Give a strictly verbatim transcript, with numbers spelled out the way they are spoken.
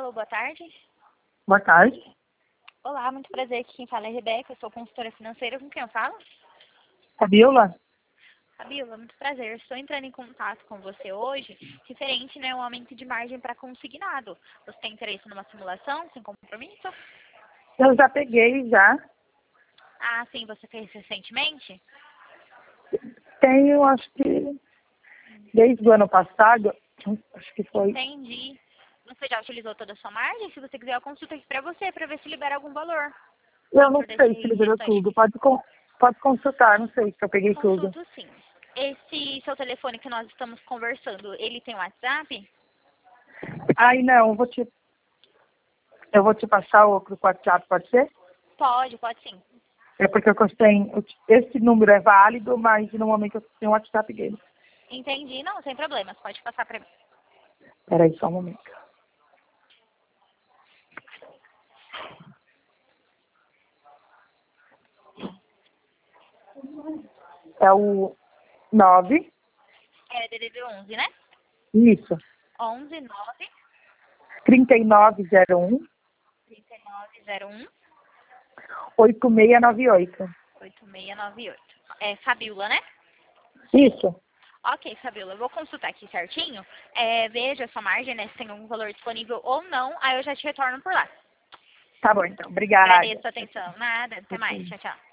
Alô, boa tarde. Boa tarde. Olá, muito prazer. Aqui quem fala é Rebeca, eu sou consultora financeira. Com quem eu falo? Fabiola? Fabiola, muito prazer. Estou entrando em contato com você hoje, referente né, ao aumento de margem para consignado. Você tem interesse numa simulação sem compromisso? Eu já peguei, já. Ah, sim, você fez recentemente? Tenho, acho que, desde o ano passado, acho que foi. Entendi. Você já utilizou toda a sua margem? Se você quiser, eu consulto aqui para você, para ver se libera algum valor. Eu não Por sei desse se liberou restante. tudo. Pode, con- pode consultar, não sei se eu peguei tudo. Consulto sim. Esse seu telefone que nós estamos conversando, ele tem WhatsApp? Ai, não, eu vou te, eu vou te passar o pro WhatsApp, pode ser? Pode, pode sim. É porque eu tenho, esse número é válido, mas no momento eu tenho o WhatsApp dele. Entendi, não, sem problemas, pode passar para mim. Peraí, só um momento. É o nove. É D D D onze, né? Isso. onze nove trinta e nove zero um, trinta e nove zero um oito seis nove oito. oito seis nove oito. É Fabiola, né? Isso. Ok, Fabiola, eu vou consultar aqui certinho. É, veja a sua margem, né? Se tem algum valor disponível ou não. Aí eu já te retorno por lá. Tá bom, então. Obrigada. Agradeço a atenção. Nada, até mais. Tchau, tchau.